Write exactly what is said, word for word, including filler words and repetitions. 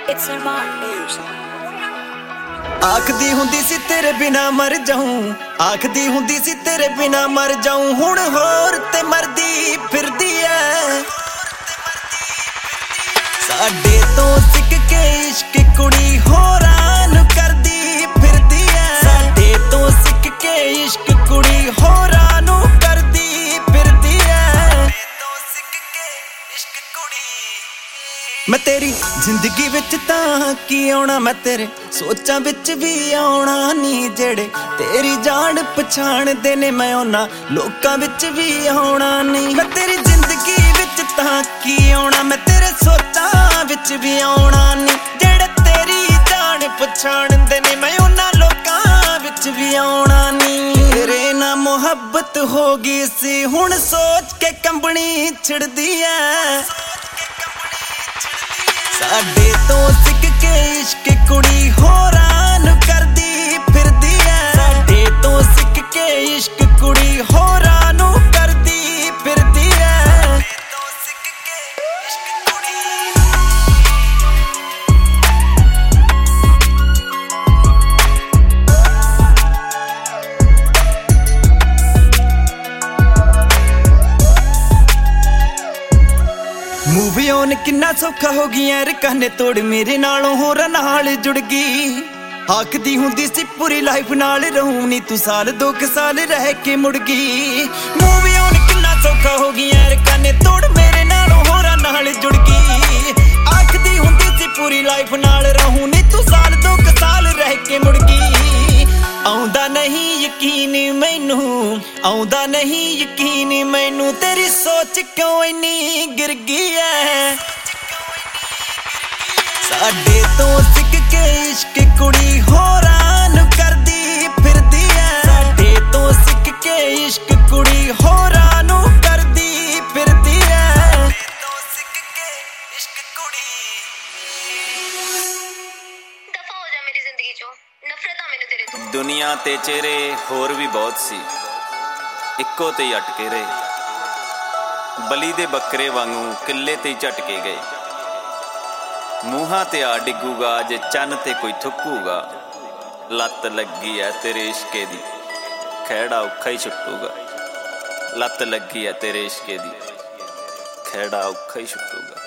It's Armand Music. ਆਖਦੀ ਹੁੰਦੀ ਸੀ ਤੇਰੇ ਬਿਨਾ ਮਰ ਜਾਊਂ, ਆਖਦੀ ਹੁੰਦੀ ਸੀ ਤੇਰੇ ਬਿਨਾ ਮਰ ਜਾਊਂ। ਹੁਣ ਹੋਰ ਤੇ ਮਰਦੀ ਫਿਰਦੀ ਐ। ਸਾਡੇ ਤੋਂ ਸਿੱਖ ਕੇ ਇਸ਼ਕ ਕੁੜੀ ਹੋਰਾਂ ਨੂੰ ਕਰਦੀ ਫਿਰਦੀ ਐ। ਸਾਡੇ ਤੋਂ ਸਿੱਖ ਕੇ ਇਸ਼ਕ ਕੁੜੀ ਹੋਰਾਂ ਨੂੰ ਕਰਦੀ ਫਿਰਦੀ ਐ। ਮੈਂ ਤੇਰੀ ਜ਼ਿੰਦਗੀ ਵਿੱਚ ਤਾਂ ਕੀ ਆਉਣਾ, ਮੈਂ ਤੇਰੇ ਸੋਚਾਂ ਵਿੱਚ ਵੀ ਆਉਣਾ ਨੀ। ਜਿਹੜੇ ਤੇਰੀ ਜਾਣ ਪਛਾਣਦੇ ਨੇ ਮੈਂ ਉਹਨਾਂ ਲੋਕਾਂ ਵਿੱਚ ਵੀ ਆਉਣਾ ਨੀ। ਮੈਂ ਤੇਰੀ ਜ਼ਿੰਦਗੀ ਵਿੱਚ ਤਾਂ ਕੀ ਆਉਣਾ, ਮੈਂ ਤੇਰੇ ਸੋਚਾਂ ਵਿੱਚ ਵੀ ਆਉਣਾ ਨੀ। ਜਿਹੜੇ ਤੇਰੀ ਜਾਣ ਪਛਾਣਦੇ ਨੇ ਮੈਂ ਉਹਨਾਂ ਲੋਕਾਂ ਵਿੱਚ ਵੀ ਆਉਣਾ ਨੀ। ਤੇਰੇ ਨਾਲ ਮੁਹੱਬਤ ਹੋ ਗਈ ਸੀ, ਹੁਣ ਸੋਚ ਕੇ ਕੰਬਣੀ ਛਿੜਦੀ ਐ। ਸਾਡੇ ਤੋਂ ਸਿੱਖ ਕੇ ਇਸ਼ਕ ਕੁੜੀ ਹੋਰਾਂ ਨੂੰ ਕਰਦੀ ਫਿਰਦੀ ਐ। ਸਾਡੇ ਤੋਂ ਸਿੱਖ ਕੇ ਇਸ਼ਕ ਕੁੜੀ ਹੋਰਾਂ ਨੂੰ ਕਰਦੀ ਫਿਰਦੀ ਐ। मूवी ऑन किन्ना सौखा हो गई यार, कहने तोड़ मेरे नालों होर नाल जुड़ गई। आखदी हुंदी सी पूरी लाइफ नाल रहूं नी, तू साल दो क साल रह के मुड़ गई। मूवी ऑन किन्ना सौखा हो गई यार, कहने तोड़ मेरे नालों होर नाल जुड़ गई। आखदी हुंदी सी पूरी लाइफ नाल रहूं नी, तू साल दो क साल रह के मुड़ गई। आउंदा नहीं यकीन मैनू, आउंदा नहीं यकीन मैनू, तेरी सोच क्यों इन्नी गिर गई है। साडे तो सिख के इश्क कुड़ी होरां नू करदी फिरदी है। साडे तो सिख के इश्क कुड़ी होरां नू करदी फिरदी है। दुनिया ते चेहरे होर भी बहुत सी, इक्को ते अटके रहे। बली दे बकरे वांगू किले ते झटके गए। मूहां ते आ डिगूगा जे चन्न ते कोई थुकूगा। लत लगी है तेरे इश्के दी, खैड़ा औखा ही छुटूगा। लत लगी है तेरे इश्के दी, खैड़ा औखा ही छुटूगा।